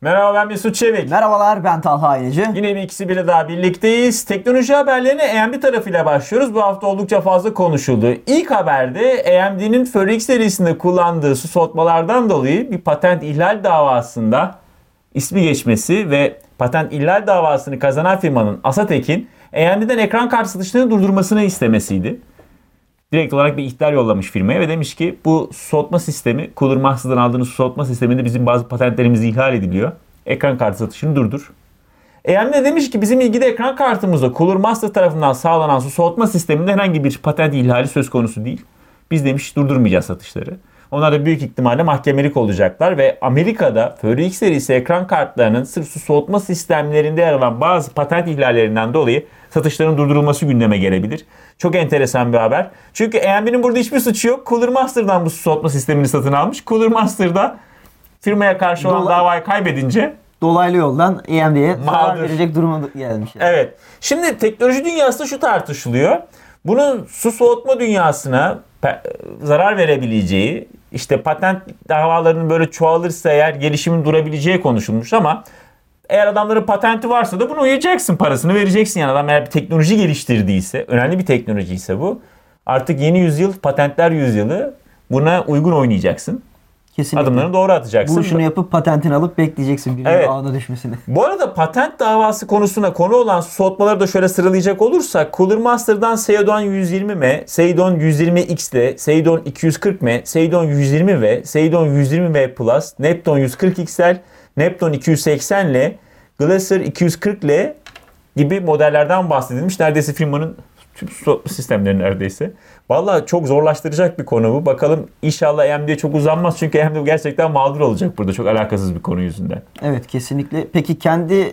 Merhaba, ben Mesut Çevik. Merhabalar, ben Talha Aynıcı. Yine bir ikisi biri daha birlikteyiz. Teknoloji haberlerine AMD tarafıyla başlıyoruz. Bu hafta oldukça fazla konuşuldu. İlk haberde AMD'nin FurX serisinde kullandığı su soğutmalardan dolayı bir patent ihlal davasında ismi geçmesi ve patent ihlal davasını kazanan firmanın Asatek'in AMD'den ekran kartı satışlarını durdurmasını istemesiydi. Direkt olarak bir ihtar yollamış firmaya ve demiş ki bu soğutma sistemi, Cooler Master'dan aldığınız su soğutma sisteminde bizim bazı patentlerimiz ihlal ediliyor. Ekran kartı satışını durdur. AMD demiş ki bizim ilgili ekran kartımızda Cooler Master tarafından sağlanan su soğutma sisteminde herhangi bir patent ihlali söz konusu değil. Biz demiş durdurmayacağız satışları. Onlar da büyük ihtimalle mahkemelik olacaklar ve Amerika'da FurX serisi ekran kartlarının sırf su soğutma sistemlerinde yer alan bazı patent ihlallerinden dolayı satışların durdurulması gündeme gelebilir. Çok enteresan bir haber. Çünkü AMD'nin burada hiçbir suçu yok. Cooler Master'dan bu su soğutma sistemini satın almış. Cooler Master'da firmaya karşı olan davayı kaybedince dolaylı yoldan AMD'ye zarar verecek duruma gelmiş. Yani. Evet. Şimdi teknoloji dünyasında şu tartışılıyor. Bunun su soğutma dünyasına zarar verebileceği, işte patent davalarının böyle çoğalırsa eğer gelişimin durabileceği konuşulmuş ama eğer adamların patenti varsa da bunu uyacaksın, parasını vereceksin. Yani adam eğer bir teknoloji geliştirdiyse, önemli bir teknoloji ise bu. Artık yeni yüzyıl, patentler yüzyılı, buna uygun oynayacaksın. Kesinlikle. Adımlarını doğru atacaksın. Buluşunu yapıp patentini alıp bekleyeceksin birinin ağına düşmesini. Bu arada patent davası konusuna konu olan soğutmaları da şöyle sıralayacak olursak Cooler Master'dan Seidon 120M, Seidon 120X, Seidon 240M, Seidon 120V, Seidon 120V Plus, Neptune 140XL, Neptune 280L, Glacier 240L gibi modellerden bahsedilmiş. Neredeyse firmanın tüm sistemleri neredeyse. Vallahi çok zorlaştıracak bir konu bu. Bakalım inşallah AMD'ye çok uzanmaz. Çünkü AMD gerçekten mağdur olacak burada. Çok alakasız bir konu yüzünden. Evet, kesinlikle. Peki kendi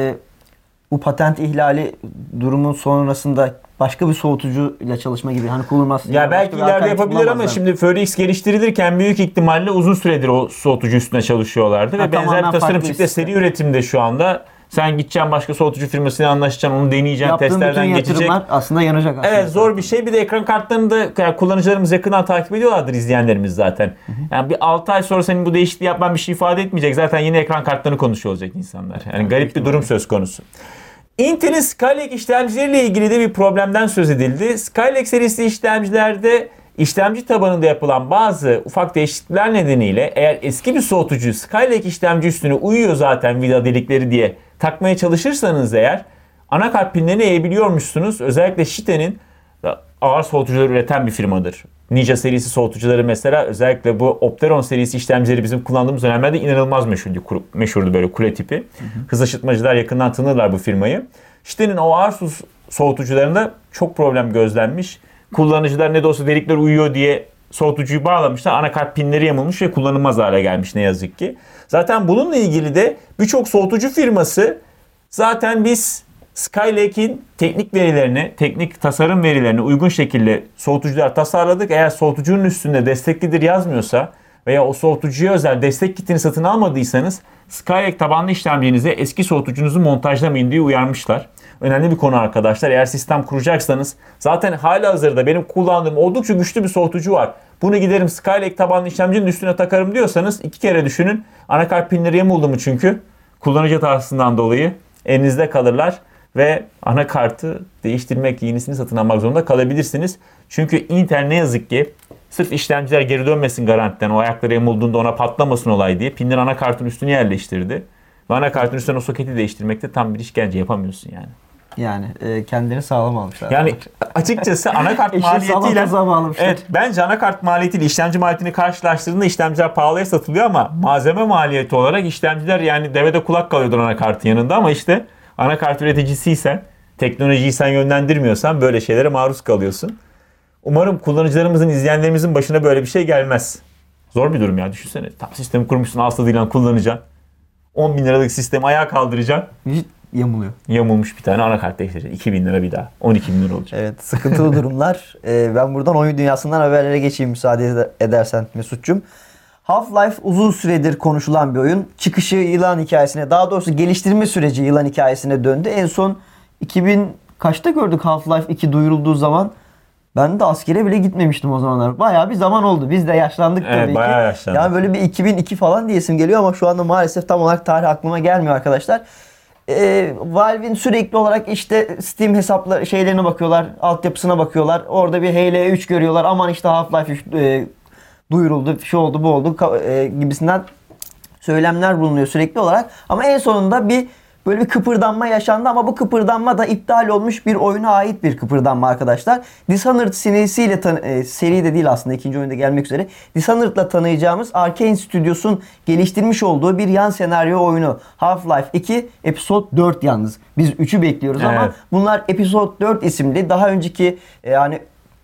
bu patent ihlali durumun sonrasında başka bir soğutucuyla çalışma gibi. Hani Cooler Master. Ya belki ileride yapabilir ama şimdi FurX geliştirilirken büyük ihtimalle uzun süredir o soğutucu üstüne çalışıyorlardı. Ve benzer bir tasarım çıktı. Seri üretimde şu anda. Sen gideceksin başka soğutucu firmasıyla anlaşacaksın, onu deneyeceksin, yaptığın testlerden geçecek. aslında yanacak aslında. Evet, zor bir şey. Bir de ekran kartlarını da kullanıcılarımız yakından takip ediyorlardır, izleyenlerimiz zaten. Yani bir 6 ay sonra senin bu değişikliği yapman bir şey ifade etmeyecek. Zaten yeni ekran kartlarını konuşuyor olacak insanlar. Yani garip bir durum söz konusu. Intel'in Skylake işlemcileriyle ilgili de bir problemden söz edildi. Skylake serisi işlemcilerde işlemci tabanında yapılan bazı ufak değişiklikler nedeniyle eğer eski bir soğutucu Skylake işlemci üstüne uyuyor zaten vida delikleri diye takmaya çalışırsanız eğer anakart pinlerini eğebiliyormuşsunuz. Özellikle Shite'nin ağır soğutucuları üreten bir firmadır. Ninja serisi soğutucuları mesela, özellikle bu Opteron serisi işlemcileri bizim kullandığımız dönemlerde inanılmaz meşhurdu böyle kule tipi. Hız ışıtmacılar yakından tanırlar bu firmayı. Shite'nin o ağır soğutucularında çok problem gözlenmiş. Kullanıcılar ne de olsa delikler uyuyor diye soğutucuyu bağlamışlar. Anakart pinleri yamulmuş ve kullanılmaz hale gelmiş ne yazık ki. Zaten bununla ilgili de birçok soğutucu firması zaten biz Skylake'in teknik verilerini, teknik tasarım verilerini uygun şekilde soğutucular tasarladık. Eğer soğutucunun üstünde desteklidir yazmıyorsa veya o soğutucuya özel destek kitini satın almadıysanız Skylake tabanlı işlemcinize eski soğutucunuzu montajlamayın diye uyarmışlar. Önemli bir konu arkadaşlar. Eğer sistem kuracaksanız zaten halihazırda benim kullandığım oldukça güçlü bir soğutucu var. Bunu giderim Skylake tabanlı işlemcinin üstüne takarım diyorsanız 2 kere düşünün. Anakart pinleri yamuldu mu çünkü? Kullanıcı hatasından dolayı elinizde kalırlar ve anakartı değiştirmek, yenisini satın almak zorunda kalabilirsiniz. Çünkü Intel ne yazık ki sırf işlemciler geri dönmesin garantiden, o ayakları yamulduğunda ona patlamasın olay diye pinleri anakartın üstüne yerleştirdi. Ve anakartın üstüne o soketi değiştirmekte tam bir işkence, yapamıyorsun yani. Yani kendini sağlam almışlar. Yani açıkçası anakart maliyetiyle evet, bence anakart maliyetiyle işlemci maliyetini karşılaştırdığında işlemciler pahalıya satılıyor ama malzeme maliyeti olarak işlemciler yani devede kulak kalıyordur anakartın yanında ama işte anakart üreticisiysen, teknolojiyi sen yönlendirmiyorsan böyle şeylere maruz kalıyorsun. Umarım kullanıcılarımızın, izleyenlerimizin başına böyle bir şey gelmez. Zor bir durum ya, düşünsene. Tam sistemi kurmuşsun, ağız tadıyla kullanacaksın. 10 bin liralık sistemi ayağa kaldıracaksın. Yamuluyor. Yamulmuş bir tane anakart değiştireceksin. 2 bin lira bir daha. 12 bin lira olacak. Evet, sıkıntılı durumlar. Ben buradan oyun dünyasından haberlere geçeyim müsaade edersen Mesut'cum. Half-Life uzun süredir konuşulan bir oyun. Çıkışı yılan hikayesine, daha doğrusu geliştirme süreci yılan hikayesine döndü. En son 2000 kaçta gördük Half-Life 2 duyurulduğu zaman? Ben de askere bile gitmemiştim o zamanlar. Bayağı bir zaman oldu. Biz de yaşlandık tabii ki. Bayağı yaşlandık. Yani böyle bir 2002 falan diyesim geliyor ama şu anda maalesef tam olarak tarih aklıma gelmiyor arkadaşlar. Valve'in sürekli olarak işte Steam hesapları şeylerine bakıyorlar, altyapısına bakıyorlar. Orada bir Halo 3 görüyorlar. Aman işte Half-Life 3 duyuruldu, şu oldu, bu oldu gibisinden söylemler bulunuyor sürekli olarak. Ama en sonunda böyle bir kıpırdanma yaşandı ama bu kıpırdanma da iptal olmuş bir oyuna ait bir kıpırdanma arkadaşlar. Dishonored serisiyle seri de değil aslında, ikinci oyunda gelmek üzere. Dishonored'la tanıyacağımız Arkane Studios'un geliştirmiş olduğu bir yan senaryo oyunu Half-Life 2 Episode 4 yalnız. Biz 3'ü bekliyoruz ama bunlar Episode 4 isimli daha önceki yani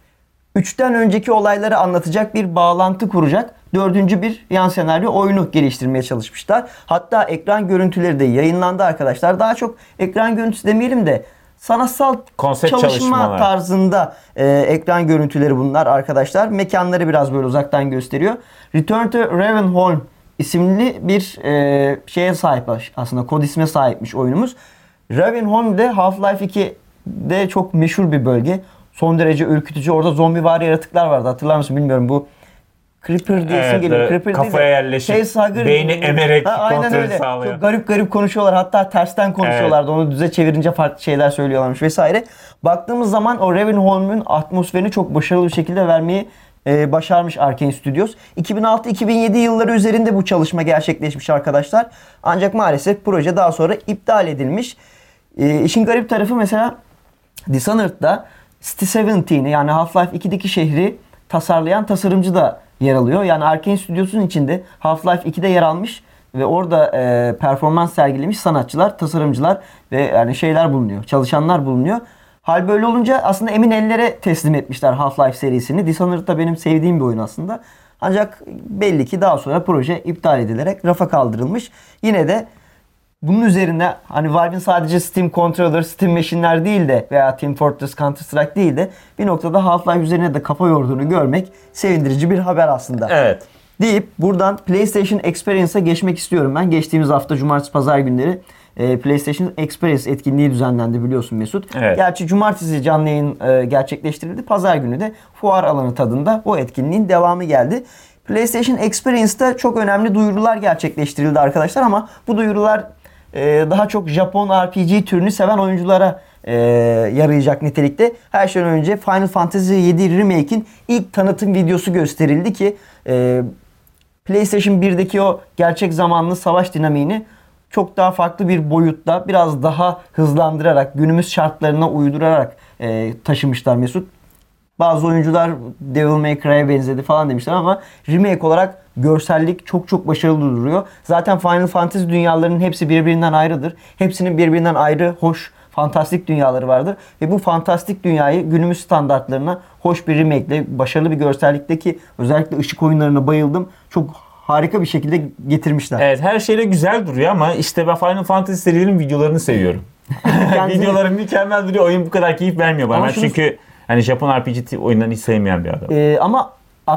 3'ten önceki olayları anlatacak bir bağlantı kuracak dördüncü bir yan senaryo oyunu geliştirmeye çalışmışlar. Hatta ekran görüntüleri de yayınlandı arkadaşlar. Daha çok ekran görüntüsü demeyelim de sanatsal konsept çalışma tarzında ekran görüntüleri bunlar arkadaşlar. Mekanları biraz böyle uzaktan gösteriyor. Return to Ravenholm isimli bir şeye sahip aslında, kod isme sahipmiş oyunumuz. Ravenholm'de Half-Life 2'de çok meşhur bir bölge. Son derece ürkütücü. Orada zombivari yaratıklar vardı. Hatırlar mısın bilmiyorum. Bu Creeper diyesin geliyor. Creeper kafaya yerleşip beyni emerek kontrolü sağlıyor. Çok garip garip konuşuyorlar. Hatta tersten konuşuyorlardı. Onu düze çevirince farklı şeyler söylüyorlarmış vesaire. Baktığımız zaman o Ravenholm'un atmosferini çok başarılı bir şekilde vermeyi başarmış Arkane Studios. 2006-2007 yılları üzerinde bu çalışma gerçekleşmiş arkadaşlar. Ancak maalesef proje daha sonra iptal edilmiş. İşin garip tarafı mesela Dishonored'da City 17'ni yani Half-Life 2'deki şehri tasarlayan tasarımcı da yer alıyor. Yani Arkane Studios'un içinde Half-Life 2'de yer almış ve orada performans sergilemiş sanatçılar, tasarımcılar ve yani şeyler bulunuyor, çalışanlar bulunuyor. Hal böyle olunca aslında emin ellere teslim etmişler Half-Life serisini. Dishonored da benim sevdiğim bir oyun aslında. Ancak belli ki daha sonra proje iptal edilerek rafa kaldırılmış. Yine de bunun üzerine hani Valve'in sadece Steam Controller, Steam Machine'ler değil de veya Team Fortress, Counter Strike değil de bir noktada Half-Life üzerine de kafa yorduğunu görmek sevindirici bir haber aslında. Evet. Deyip buradan PlayStation Experience'a geçmek istiyorum ben. Geçtiğimiz hafta Cumartesi Pazar günleri PlayStation Experience etkinliği düzenlendi biliyorsun Mesut. Evet. Gerçi Cumartesi canlı yayın gerçekleştirildi. Pazar günü de fuar alanı tadında o etkinliğin devamı geldi. PlayStation Experience'da çok önemli duyurular gerçekleştirildi arkadaşlar ama bu duyurular daha çok Japon RPG türünü seven oyunculara yarayacak nitelikte. Her şeyden önce Final Fantasy VII Remake'in ilk tanıtım videosu gösterildi ki PlayStation 1'deki o gerçek zamanlı savaş dinamiğini çok daha farklı bir boyutta, biraz daha hızlandırarak, günümüz şartlarına uydurarak taşımışlar Mesut. Bazı oyuncular Devil May Cry'e benzedi falan demişler ama remake olarak görsellik çok çok başarılı duruyor. Zaten Final Fantasy dünyalarının hepsi birbirinden ayrıdır. Hepsinin birbirinden ayrı, hoş, fantastik dünyaları vardır. Ve bu fantastik dünyayı günümüz standartlarına hoş bir remake ile, başarılı bir görsellikteki özellikle ışık oyunlarına bayıldım. Çok harika bir şekilde getirmişler. Evet, her şeyle güzel duruyor ama işte ben Final Fantasy serilerinin videolarını seviyorum. Videoları mükemmel duruyor. Oyun bu kadar keyif vermiyor bana. Ben çünkü hani Japon RPG oyunlarını hiç sevmeyen bir adam. Ama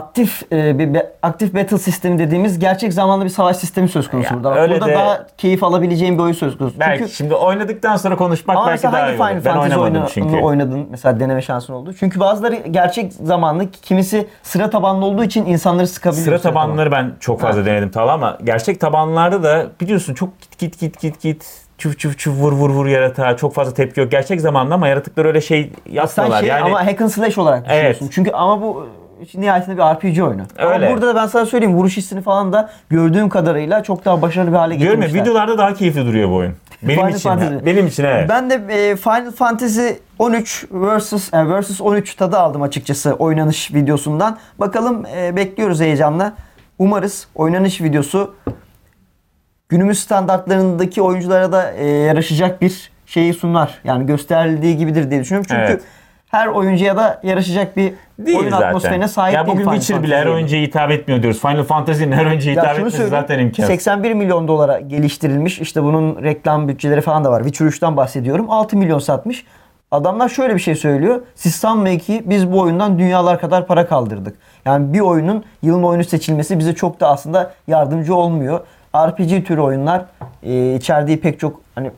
aktif battle sistemi dediğimiz gerçek zamanlı bir savaş sistemi söz konusu burada. Burada daha keyif alabileceğin bir oyun söz konusu. Belki çünkü şimdi oynadıktan sonra konuşmak belki daha iyi olur. Ben oynamadım çünkü. Oynadın mesela, deneme şansın oldu. Çünkü bazıları gerçek zamanlı, kimisi sıra tabanlı olduğu için insanları sıkabiliyor. Sıra tabanları ben çok fazla denedim ama gerçek tabanlarda da biliyorsun çok git çuf vur yaratağa çok fazla tepki yok. Gerçek zamanlı ama yaratıklar öyle şey yapmıyorlar. Yani ama hack and slash olarak düşünüyorsun. Evet. Çünkü ama bu nihayetinde bir RPG oyunu. Öyle. Ama burada da ben sana söyleyeyim, vuruş hissini falan da gördüğüm kadarıyla çok daha başarılı bir hale getirmişler. Diyorum ya, videolarda daha keyifli duruyor bu oyun. Benim için evet. Ben de Final Fantasy 13 vs 13 tadı aldım açıkçası oynanış videosundan. Bakalım, bekliyoruz heyecanla. Umarız oynanış videosu günümüz standartlarındaki oyunculara da yaraşacak bir şeyi sunar. Yani gösterildiği gibidir diye düşünüyorum. Çünkü her oyuncuya da yaraşacak bir değil oyun zaten. Atmosferine sahip ya değil. Bugün Witcher bile her oyuncuya hitap etmiyor diyoruz. Final Fantasy'nin her oyuncuya hitap etmesi zaten imkansız. 81 milyon dolara geliştirilmiş. İşte bunun reklam bütçeleri falan da var. Witcher 3'ten bahsediyorum. 6 milyon satmış. Adamlar şöyle bir şey söylüyor. Siz sanmayın ki biz bu oyundan dünyalar kadar para kaldırdık. Yani bir oyunun yılın oyunu seçilmesi bize çok da aslında yardımcı olmuyor. RPG türü oyunlar içerdiği pek çok hani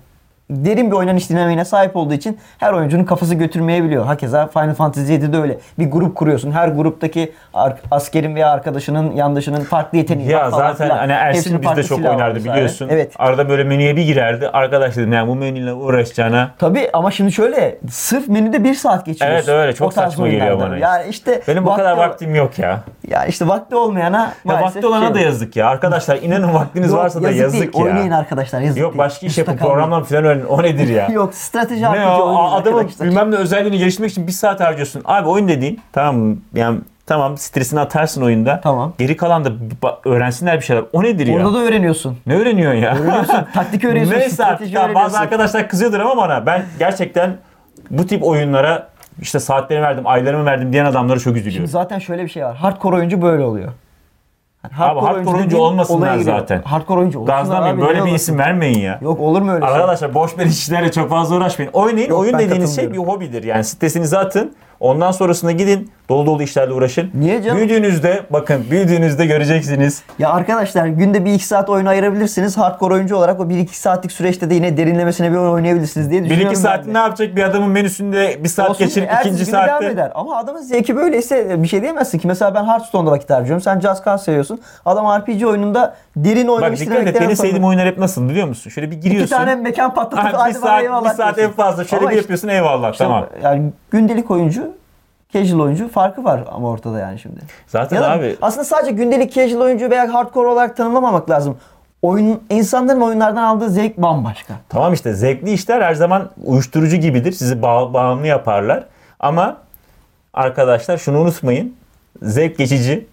derin bir oynanış dinamiğine sahip olduğu için her oyuncunun kafası götürmeyebiliyor. Hakeza Final Fantasy 7'de öyle. Bir grup kuruyorsun. Her gruptaki askerin veya arkadaşının, yandaşının farklı yeteneği Ya var falan zaten filan. hani Ersin Hepsinin bizde farklı çok silahı var oynardı vesaire. biliyorsun. Evet. Arada böyle menüye bir girerdi. Arkadaş dedim yani bu menüyle uğraşacağına. Tabii ama şimdi şöyle sırf menüde 1 saat geçiriyorsun. Evet öyle çok O tarz saçma geliyor oyunlarda. bana. Yani işte Benim bu kadar vakti- vaktim yok ya. Ya işte vakti olmayana Ya maalesef vakti olana şey- da yazık ya. Arkadaşlar inanın vaktiniz Yok, varsa da değil. yazık ya. Oynayın arkadaşlar, yazık Yok değil. başka iş yapın, Üstte kalmayın. programdan falan öğrenin. O nedir ya? Yok, strateji Ne RPG o? oynayın Adamın arkadaşlar. bilmem ne özelliğini geliştirmek için bir saat harcıyorsun. Abi oyun dediğin tamam mı? Yani tamam stresini atarsın oyunda. Tamam. Geri kalan da öğrensinler bir şeyler. O nedir ya? Orada da öğreniyorsun. Ne öğreniyorsun ya? Öğreniyorsun. Taktik öğreniyorsun. Neyse artık strateji ya, bazı öğreniyorsun. arkadaşlar kızıyordur ama bana ben gerçekten bu tip oyunlara işte saatlerimi verdim, aylarımı verdim diyen adamlara çok üzülüyorum. Şimdi zaten şöyle bir şey var. Hardcore oyuncu böyle oluyor. Yani Hardcore oyuncu dediğin olmasınlar olaya giriyor. zaten. Hardcore oyuncu olsunlar Gazlamayın, abi, böyle niye bir olmasın? isim vermeyin ya. Yok, olur mu öyle şey? Arkadaşlar boş beleş işlerle çok fazla uğraşmayın. Oynayın. Yok, Oyun ben dediğiniz şey bir katılmıyorum. hobidir. Yani stresinizi atın. Ondan sonrasında gidin dolu dolu işlerle uğraşın. Niye canım? Büyüdüğünüzde göreceksiniz. Ya arkadaşlar günde 1-2 saat oyun ayırabilirsiniz. Hardcore oyuncu olarak o 1-2 saatlik süreçte de yine derinlemesine bir oyun oynayabilirsiniz diye düşünüyorum. 1-2 saat ne yapacak bir adamın menüsünde bir saat Olsun, geçirip ertesi ikinci günü devam saatte. eder. Ama adamın zevki böyleyse bir şey diyemezsin ki. Mesela ben Hearthstone'da vakit harcıyorum. Sen Just Cause seviyorsun. Adam RPG oyununda derin Bak oynamış dikkat et benim sevdiğim oyunlar hep nasıl biliyor musun? Şöyle bir 2 giriyorsun. tane mekan patlatıp bir hadi bana saat, eyvallah bir saat en diyorsun. fazla şöyle Ama bir işte- yapıyorsun eyvallah işte tamam. Yani gündelik oyuncu, casual oyuncu farkı var ama ortada yani şimdi. Zaten Ya da abi aslında sadece gündelik casual oyuncu veya hardcore olarak tanımlamamak lazım. İnsanların oyunlardan aldığı zevk bambaşka. tamam işte zevkli işler her zaman uyuşturucu gibidir. Sizi bağımlı yaparlar. Ama arkadaşlar şunu unutmayın. Zevk geçici.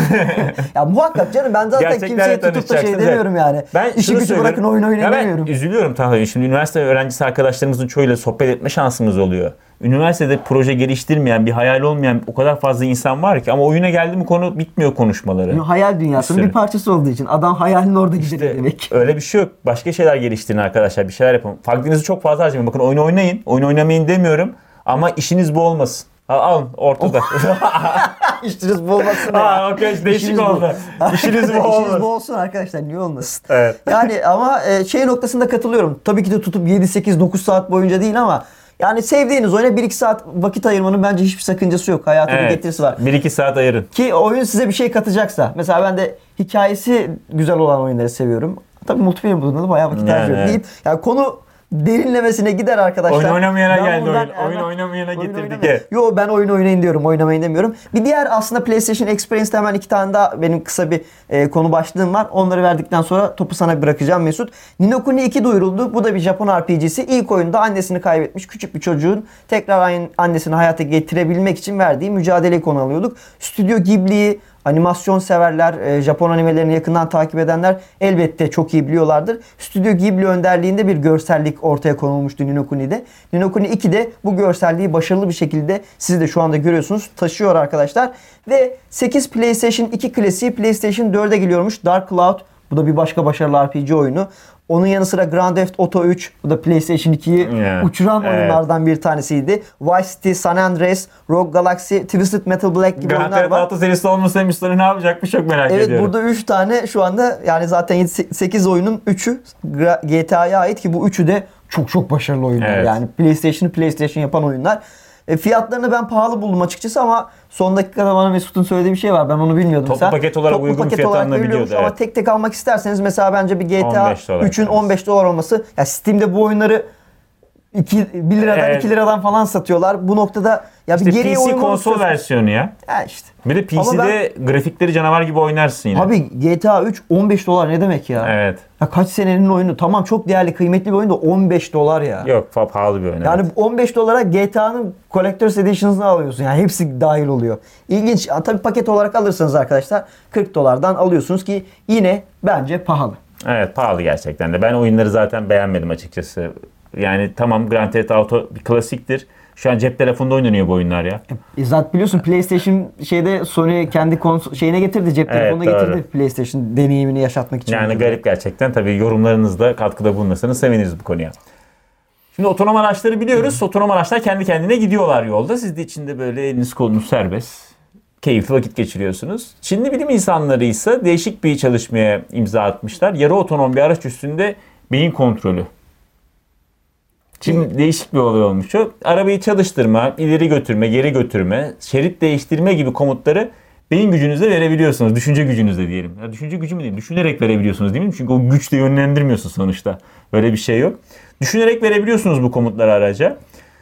Ya muhakkak canım, ben zaten Gerçeklerle kimseye tutup da şey tanışacaksınız. demiyorum yani. Ben İşi şunu gücü söylüyorum. bırakın oyun oynayın Ya ben demiyorum. üzülüyorum Talha. Şimdi üniversite öğrencisi arkadaşlarımızın çoğuyla sohbet etme şansımız oluyor. Üniversitede proje geliştirmeyen, bir hayal olmayan o kadar fazla insan var ki ama oyuna geldi mi konu bitmiyor konuşmaları. Yani hayal dünyasının sürü. bir parçası olduğu için adam hayalin orada gidiyor demek. Öyle bir şey yok. Başka şeyler geliştirin arkadaşlar. Bir şeyler yapın. Vaktinizi çok fazla harcamayın. Bakın oyun oynayın. Oyun oynamayın demiyorum. Ama işiniz bu olmasın. Alın ortada. İşiniz bu olmasın. Aa, okey, değişik İşiniz bu. oldu. İşiniz bu İşiniz olmasın. bu olsun arkadaşlar, niye olmasın? Evet. Yani ama şey noktasında katılıyorum. Tabii ki de tutup 7, 8, 9 saat boyunca değil ama yani sevdiğiniz oyuna 1-2 saat vakit ayırmanın bence hiçbir sakıncası yok. Hayata bir getirisi var. 1-2 saat ayırın. Ki oyun size bir şey katacaksa. Mesela ben de hikayesi güzel olan oyunları seviyorum. Tabii multiplayer modunda da bayağı vakit Yani, harcıyorum evet. deyip yani konu derinlemesine gider arkadaşlar. Oyun oynamayana Ben geldi buradan oyun. Oyun oynamayana getirdik. oynamaya- Yo, ben oyun oynayın diyorum, oynamayın demiyorum. Bir diğer aslında PlayStation Experience'te hemen 2 tane daha benim kısa bir konu başlığım var. Onları verdikten sonra topu sana bırakacağım Mesut. Ni no Kuni 2 duyuruldu. Bu da bir Japon RPG'si. İlk oyunda annesini kaybetmiş küçük bir çocuğun tekrar annesini hayata getirebilmek için verdiği mücadeleyi konu alıyorduk. Stüdyo Ghibli'yi, animasyon severler, Japon animelerini yakından takip edenler elbette çok iyi biliyorlardır. Stüdyo Ghibli önderliğinde bir görsellik ortaya konulmuştu Ni no Kuni'de. Ni no Kuni 2'de bu görselliği başarılı bir şekilde siz de şu anda görüyorsunuz taşıyor arkadaşlar. Ve 8 PlayStation 2 klasiği PlayStation 4'e geliyormuş. Dark Cloud, bu da bir başka başarılı RPG oyunu. Onun yanı sıra Grand Theft Auto 3, bu da PlayStation 2'yi Yeah. uçuran Evet. oyunlardan bir tanesiydi. Vice City, San Andreas, Rogue Galaxy, Twisted Metal Black gibi Grand oyunlar Theft var. Auto serisi olmasaymış sonra ne yapacakmış çok merak Evet, ediyorum. burada 3 tane şu anda, yani zaten 8 oyunun 3'ü GTA'ya ait ki bu 3'ü de çok başarılı oyunlar. Evet. Yani PlayStation yapan oyunlar. Fiyatlarını ben pahalı buldum açıkçası ama son dakikada bana Mesut'un söylediği bir şey var. Ben onu bilmiyordum. Toplu mesela. paket olarak Toplu uygun paket fiyata olarak alınabiliyordu, veriliyormuş ama evet. tek tek almak isterseniz mesela bence bir GTA 15 dolar 3'ün evet. 15 dolar olması. Ya Steam'de bu oyunları 1 liradan Evet. 2 liradan falan satıyorlar. Bu noktada ya İşte bir geriye PC oyun konsol versiyonu ya. Ya işte. Bir de PC'de grafikleri canavar gibi oynarsın yine. Abi GTA 3 15 dolar ne demek ya? Evet. Ya kaç senenin oyunu? Tamam, çok değerli, kıymetli bir oyun da 15 dolar ya. Yok pahalı bir oyun. Yani evet. 15 dolara GTA'nın Collector's Edition'ını alıyorsun. Yani hepsi dahil oluyor. İlginç. Tabii paket olarak alırsanız arkadaşlar 40 dolardan alıyorsunuz ki yine bence pahalı. Evet pahalı gerçekten de. Ben oyunları zaten beğenmedim açıkçası. Yani tamam Grand Theft Auto bir klasiktir. Şu an cep telefonunda oynanıyor bu oyunlar ya. Zaten biliyorsun PlayStation Sony kendi şeyine getirdi, cep Evet, telefonuna doğru. getirdi PlayStation deneyimini yaşatmak için. Yani garip gerçekten. Tabii yorumlarınızda katkıda bulunursanız seviniriz bu konuya. Şimdi otonom araçları biliyoruz. Otonom araçlar kendi kendine gidiyorlar yolda. Siz de içinde böyle eliniz kolunuz serbest. Keyifli vakit geçiriyorsunuz. Çinli bilim insanları ise değişik bir çalışmaya imza atmışlar. Yarı otonom bir araç üstünde beyin kontrolü. Şimdi değişik bir olay olmuş o. Arabayı çalıştırma, ileri götürme, geri götürme, şerit değiştirme gibi komutları beyin gücünüzle verebiliyorsunuz. Düşünce gücünüzle diyelim. Ya düşünce gücü mü diyeyim? Düşünerek verebiliyorsunuz değil mi? Çünkü o güçle yönlendirmiyorsun sonuçta. Böyle bir şey yok. Düşünerek verebiliyorsunuz bu komutları araca.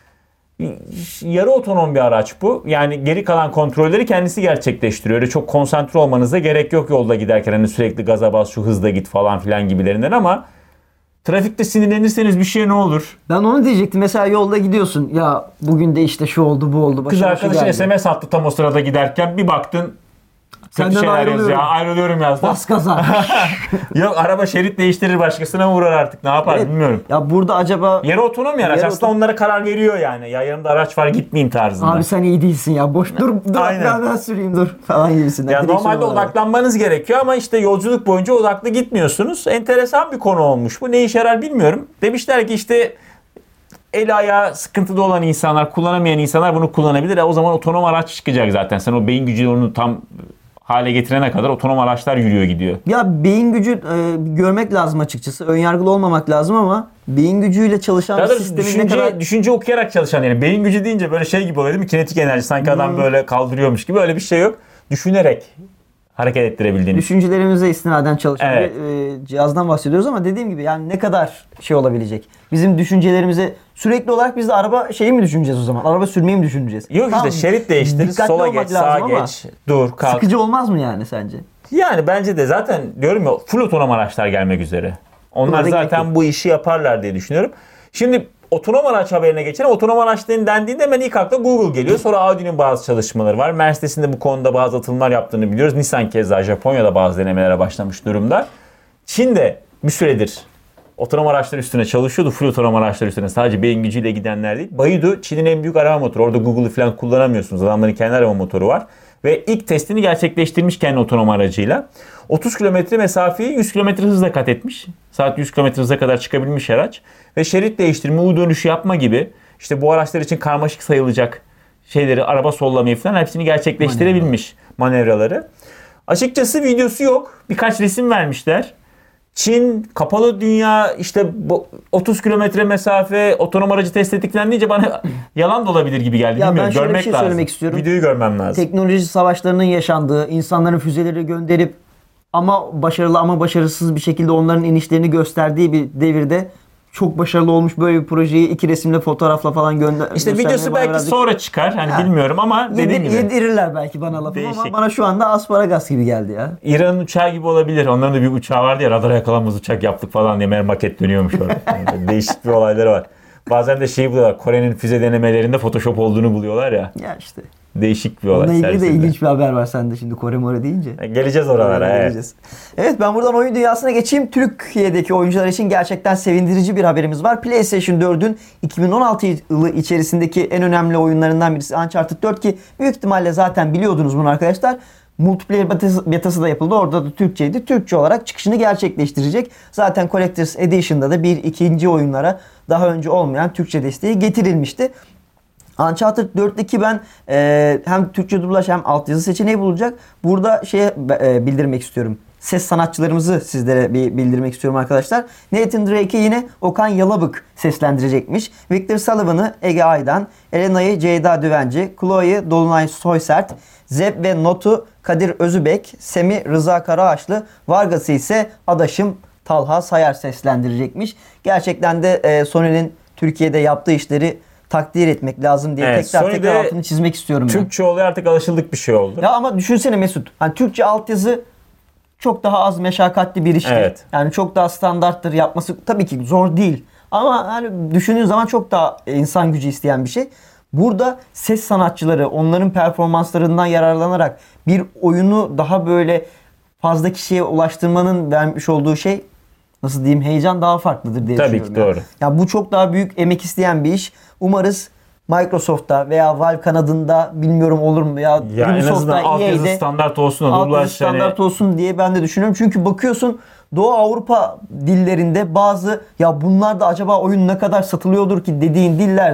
Yarı otonom bir araç bu. Yani geri kalan kontrolleri kendisi gerçekleştiriyor. Öyle çok konsantre olmanıza gerek yok yolda giderken. Hani sürekli gaza bas, şu hızla git falan filan gibilerinden ama trafikte sinirlenirseniz bir şey ne olur? Ben onu diyecektim. Mesela yolda gidiyorsun. Ya bugün de işte şu oldu bu oldu. Kız Başıma şu arkadaşın geldi. SMS attı tam o sırada giderken bir baktın kötü Senden şeyler ayrılıyorum. yazıyor. Ayrılıyorum yazdı. Bas gaza. Yok araba şerit değiştirir başkasına mı vurar artık ne yapar Evet. bilmiyorum. Ya burada acaba Yarı otonom ya araç Yarı aslında onlara karar veriyor yani. Ya yanımda araç var gitmeyeyim tarzında. abi sen iyi değilsin ya. Boş dur Aynen. ben süreyim dur falan gibisinden. Ya Direksiyon normalde olarak. odaklanmanız gerekiyor ama işte yolculuk boyunca odaklı gitmiyorsunuz. Enteresan bir konu olmuş. Bu ne işe yarar bilmiyorum. Demişler ki işte el ayağı sıkıntıda olan insanlar, kullanamayan insanlar bunu kullanabilir. O zaman otonom araç çıkacak zaten. Sen o beyin gücüyle onu tam hale getirene kadar otonom araçlar yürüyor gidiyor. Ya beyin gücü görmek lazım açıkçası. Önyargılı olmamak lazım ama beyin gücüyle çalışan Daha bir doğrusu sistemin ne kadar... düşünce okuyarak çalışan yani beyin gücü deyince böyle şey gibi oluyor değil mi? Kinetik enerji sanki adam böyle kaldırıyormuş gibi öyle bir şey yok. Düşünerek hareket ettirebildiğiniz. Düşüncelerimize istinaden çalışan Evet. bir cihazdan bahsediyoruz ama dediğim gibi yani ne kadar şey olabilecek? Bizim düşüncelerimize sürekli olarak biz de araba şeyi mi düşüneceğiz o zaman? Araba sürmeyi mi düşüneceğiz? Yok Tamam, işte şerit değiştir, dikkatli sola olmak geç, lazım sağa ama geç, dur, kalk. Sıkıcı olmaz mı yani sence? Yani bence de zaten diyorum ya full otonom araçlar gelmek üzere. Onlar Buna da gerek zaten yok. bu işi yaparlar diye düşünüyorum. Şimdi otonom araç haberine geçelim. Otonom araçların dendiğinde hemen ilk akla Google geliyor. Sonra Audi'nin bazı çalışmaları var. Mercedes'in de bu konuda bazı atılımlar yaptığını biliyoruz. Nissan keza Japonya'da bazı denemelere başlamış durumda. Çin de bir süredir otonom araçlar üstüne çalışıyordu. Full otonom araçlar üstüne sadece beyin gücüyle gidenler değil. Baidu Çin'in en büyük arama motoru. Orada Google'ı falan kullanamıyorsunuz. Adamların kendi arama motoru var. Ve ilk testini gerçekleştirmiş kendi otonom aracıyla. 30 kilometre mesafeyi 100 kilometre hızla kat etmiş. Saat 100 kilometre hıza kadar çıkabilmiş araç. Ve şerit değiştirme, U dönüşü yapma gibi işte bu araçlar için karmaşık sayılacak şeyleri, araba sollamayı falan hepsini gerçekleştirebilmiş manevraları. Açıkçası videosu yok. Birkaç resim vermişler. Çin, kapalı dünya, işte 30 kilometre mesafe otonom aracı test ettikten deyince bana yalan da olabilir gibi geldi. Ya ben Bilmiyorum. şöyle bir Görmek şey lazım. söylemek istiyorum. Videoyu görmem lazım. Teknoloji savaşlarının yaşandığı, insanların füzeleri gönderip ama başarılı ama başarısız bir şekilde onların inişlerini gösterdiği bir devirde çok başarılı olmuş böyle bir projeyi iki resimle fotoğrafla falan İşte göstermeye videosu bana belki birazcık- sonra çıkar. Hani bilmiyorum ama dediğim gibi. Yedirirler belki bana lafımı ama Değişik. bana şu anda asparagas gibi geldi ya. İran'ın uçağı gibi olabilir. Onların da bir uçağı vardı ya radara yakalanmaz uçak yaptık falan diye maket dönüyormuş orada. Yani değişik bir olayları var. Bazen de şeyi buluyorlar. Kore'nin füze denemelerinde Photoshop olduğunu buluyorlar ya. Ya işte. Değişik bir olay. Onunla ilgili de serseriler. ilginç bir haber var sende şimdi Kore More deyince. Geleceğiz oralara. Evet. Geleceğiz. Evet ben buradan oyun dünyasına geçeyim. Türkiye'deki oyuncular için gerçekten sevindirici bir haberimiz var. PlayStation 4'ün 2016 yılı içerisindeki en önemli oyunlarından birisi Uncharted 4 ki büyük ihtimalle zaten biliyordunuz bunu arkadaşlar. Multiplayer betası da yapıldı. Orada da Türkçeydi. Türkçe olarak çıkışını gerçekleştirecek. Zaten Collector's Edition'da da bir ikinci oyunlara daha önce olmayan Türkçe desteği getirilmişti. Uncharted 4'teki ben hem Türkçe dublaj hem altyazı seçeneği bulacak. Burada bildirmek istiyorum. Ses sanatçılarımızı sizlere bir bildirmek istiyorum arkadaşlar. Nathan Drake'i yine Okan Yalabık seslendirecekmiş. Victor Sullivan'ı Ege Aydan, Elena'yı Ceyda Düvenci, Chloe'yi Dolunay Soysert, Zeb ve Not'u Kadir Özübek, Sem'i Rıza Karaağaçlı, Vargas'ı ise adaşım Talha Sayar seslendirecekmiş. Gerçekten de Sony'nin Türkiye'de yaptığı işleri takdir etmek lazım diye Evet, tekrar Sony'de altını çizmek istiyorum ben. Türkçe oluyor artık alışıldık bir şey oldu. Ya ama düşünsene Mesut. Hani Türkçe altyazı çok daha az meşakkatli bir iştir. Evet. Yani çok daha standarttır yapması. Tabii ki zor değil. Ama hani düşündüğün zaman çok daha insan gücü isteyen bir şey. Burada ses sanatçıları onların performanslarından yararlanarak bir oyunu daha böyle fazla kişiye ulaştırmanın vermiş olduğu şey nasıl diyeyim heyecan daha farklıdır diye Tabii ki düşünüyorum. doğru. Ya bu çok daha büyük emek isteyen bir iş. Umarız Microsoft'ta veya Valve kanadında bilmiyorum olur mu ya Ya en azından Ubisoft'ta, altyazı EA'de standart olsun. altyazı Dublaj standart hani olsun diye ben de düşünüyorum. Çünkü bakıyorsun Doğu Avrupa dillerinde bazı ya bunlar da acaba oyun ne kadar satılıyordur ki dediğin dillerde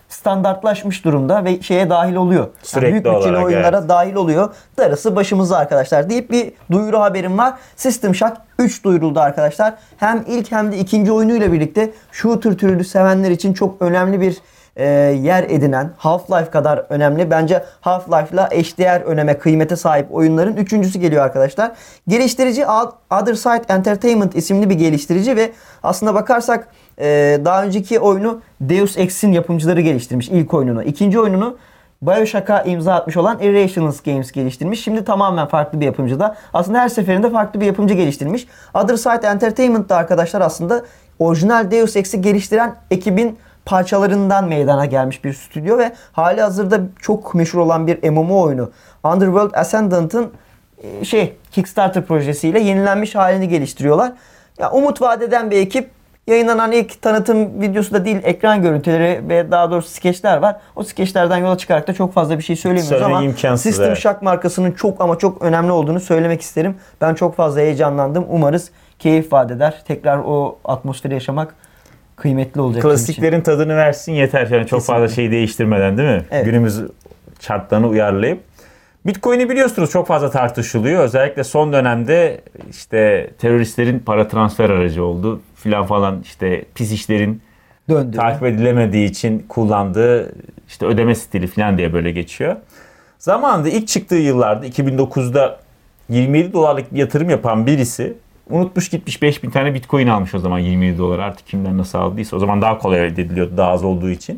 standartlaşmış durumda ve şeye dahil oluyor. Sürekli büyük bütçeli olarak, oyunlara dahil oluyor. Darısı başımıza arkadaşlar deyip bir duyuru haberim var. System Shock 3 duyuruldu arkadaşlar. Hem ilk hem de ikinci oyunuyla birlikte shooter türünü sevenler için çok önemli bir yer edinen, Half-Life kadar önemli. Bence Half-Life'la eşdeğer öneme, kıymete sahip oyunların üçüncüsü geliyor arkadaşlar. Geliştirici Other Side Entertainment isimli bir geliştirici ve aslında bakarsak daha önceki oyunu Deus Ex'in yapımcıları geliştirmiş ilk oyununu. İkinci oyununu BioShock'a imza atmış olan Irrational Games geliştirmiş. Şimdi tamamen farklı bir yapımcı da. Aslında her seferinde farklı bir yapımcı geliştirmiş. Other Side Entertainment da arkadaşlar aslında orijinal Deus Ex'i geliştiren ekibin parçalarından meydana gelmiş bir stüdyo ve hali hazırda çok meşhur olan bir MMO oyunu Underworld Ascendant'ın Kickstarter projesiyle yenilenmiş halini geliştiriyorlar. Ya umut vaat eden bir ekip. Yayınlanan ilk tanıtım videosu da değil, ekran görüntüleri ve daha doğrusu skeçler var. O skeçlerden yola çıkarak da çok fazla bir şey söylemiyoruz ama System Shock markasının çok ama çok önemli olduğunu söylemek isterim. Ben çok fazla heyecanlandım. Umarız keyif vaat eder. Tekrar o atmosferi yaşamak kıymetli olacak. Klasiklerin tadını versin yeter. Yani çok fazla şey değiştirmeden değil mi? Evet. Günümüz şartlarını uyarlayıp. Bitcoin'i biliyorsunuz çok fazla tartışılıyor. Özellikle son dönemde işte teröristlerin para transfer aracı oldu falan işte pis işlerin takip edilemediği için kullandığı işte ödeme stili falan diye böyle geçiyor. Zamanında ilk çıktığı yıllarda 2009'da 27 dolarlık bir yatırım yapan birisi unutmuş gitmiş 5000 tane Bitcoin almış o zaman 27 dolar. Artık kimden nasıl aldıysa o zaman daha kolay elde ediliyordu daha az olduğu için.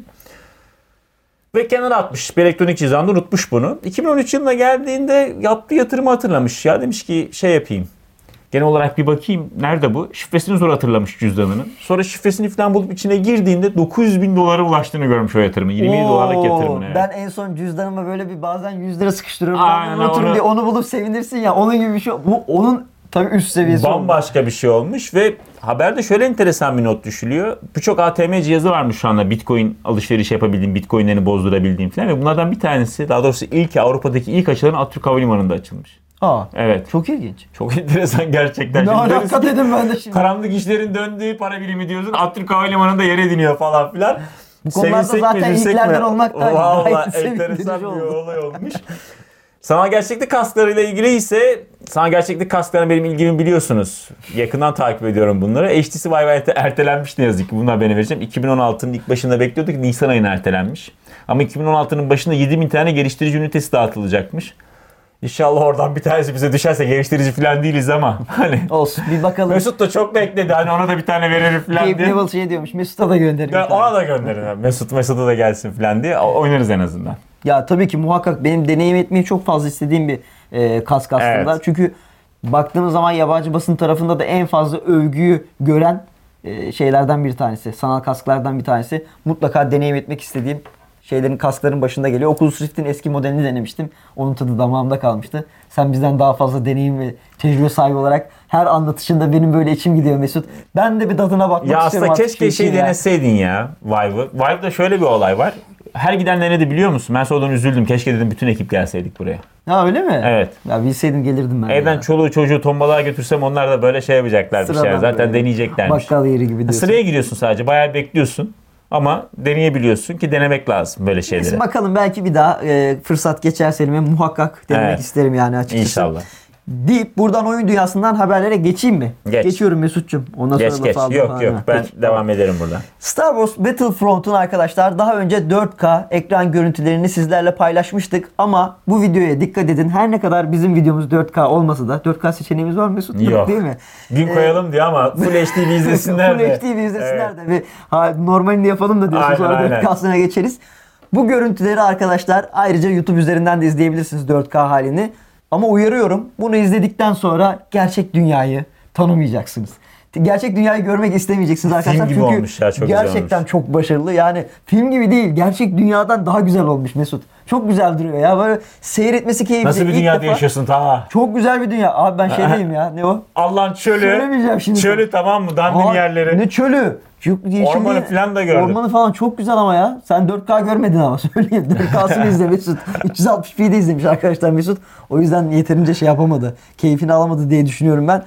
Ve kenara atmış. Bir elektronik cüzdanda unutmuş bunu. 2013 yılına geldiğinde yaptığı yatırımı hatırlamış. Ya demiş ki yapayım. Genel olarak bir bakayım. Nerede bu? Şifresini zor hatırlamış cüzdanının. Sonra şifresini falan bulup içine girdiğinde 900 bin dolara ulaştığını görmüş o yatırımı. 27 dolarlık yatırımını. Yani. Ben en son cüzdanıma böyle bir bazen 100 lira sıkıştırıyorum. Aynen, onu bulup sevinirsin ya. Onun gibi bir şey. Bu onun tabii üst seviyesi bambaşka bir şey olmuş ve haberde şöyle enteresan bir not düşülüyor. Birçok ATM cihazı varmış şu anda Bitcoin alışveriş yapabildiğim, Bitcoin'lerini bozdurabildiğim falan ve bunlardan bir tanesi daha doğrusu Avrupa'daki ilk açılan Atatürk Havalimanı'nda açılmış. Evet. Çok ilginç. Çok enteresan gerçekten. Ne alaka dedim ben de şimdi. Karanlık işlerin döndüğü para birimi diyorsun. Atatürk Havalimanı'nda yer ediniyor falan filan. Bu konularda zaten ilklerden olmak da vallahi enteresan bir olay olmuş. Sanal gerçeklik kasklarıyla ilgili ise sanal gerçeklik kasklarına benim ilgimi biliyorsunuz. Yakından takip ediyorum bunları. HTC Vive ertelenmiş ne yazık ki. Bunu haberini vereceğim. 2016'nın ilk başında bekliyorduk. Nisan ayına ertelenmiş. Ama 2016'nın başında 7000 tane geliştirici ünitesi dağıtılacakmış. İnşallah oradan bir tanesi bize düşerse geliştirici falan değiliz ama hani. Olsun bir bakalım. Mesut da çok bekledi hani ona da bir tane verelim falan diye. Gabe Newell diyormuş Mesut'a da gönderin. Ona da gönderin. Mesut'a da gelsin falan diye oynarız en azından. Ya tabii ki muhakkak benim deneyim etmeyi çok fazla istediğim bir kask aslında. Evet. Çünkü baktığımız zaman yabancı basın tarafında da en fazla övgüyü gören şeylerden bir tanesi. Sanal kasklardan bir tanesi. Mutlaka deneyim etmek istediğim kaskların başında geliyor. Oculus Rift'in eski modelini denemiştim. Onun tadı damağımda kalmıştı. Sen bizden daha fazla deneyim ve tecrübe sahibi olarak her anlatışında benim böyle içim gidiyor Mesut. Ben de bir tadına bakmak ya istiyorum. Ya aslında keşke deneseydin ya Vive'ı. Vive'da şöyle bir olay var. Her giden denedi biliyor musun? Ben sonradan üzüldüm. Keşke dedim bütün ekip gelseydik buraya. Ha öyle mi? Evet. Ya bilseydim gelirdim ben. Evden çoluğu çocuğu tombalığa götürsem onlar da böyle yapacaklar bir şey. Zaten deneyeceklermiş. Bakkal yeri gibi diyorsun. Sıraya giriyorsun sadece. Bayağı bekliyorsun. Ama deneyebiliyorsun ki denemek lazım böyle şeyleri. Neyse bakalım belki bir daha fırsat geçerse elime muhakkak denemek isterim yani açıkçası. İnşallah. Deyip buradan oyun dünyasından haberlere geçeyim mi? Geç. Geçiyorum Mesut'cum. Ondan geç. sonra Yok ben Peki. devam ederim buradan. Star Wars Battlefront'un arkadaşlar daha önce 4K ekran görüntülerini sizlerle paylaşmıştık ama bu videoya dikkat edin. Her ne kadar bizim videomuz 4K olmasa da 4K seçeneğimiz var mı Mesut? Yok. Değil mi? Gün koyalım diye ama Full HD izlesinler de. Full HD izlesinler de. Normalini yapalım da diyorsun sonra 4K'sına geçeriz. Bu görüntüleri arkadaşlar ayrıca YouTube üzerinden de izleyebilirsiniz 4K halini. Ama uyarıyorum bunu izledikten sonra gerçek dünyayı tanımayacaksınız. Gerçek dünyayı görmek istemeyeceksiniz arkadaşlar. Film gibi çünkü olmuş ya, çok gerçekten güzel olmuş. çok başarılı. Yani film gibi değil. Gerçek dünyadan daha güzel olmuş Mesut. Çok güzel duruyor ya. Böyle seyretmesi keyifli. Nasıl bir dünyada yaşıyorsun ta? Çok güzel bir dünya. Abi ben diyeyim ya. Ne o? Allah'ın çölü. Söylemeyeceğim şimdi. Çölü tamam mı? Dandik yerleri. Ne çölü? Ormanı falan da gördüm. Ormanı falan çok güzel ama ya. Sen 4K görmedin ama söyleyeyim. 4K'sını izle Mesut. 360p'de izlemiş arkadaşlar Mesut. O yüzden yeterince yapamadı. Keyfini alamadı diye düşünüyorum ben.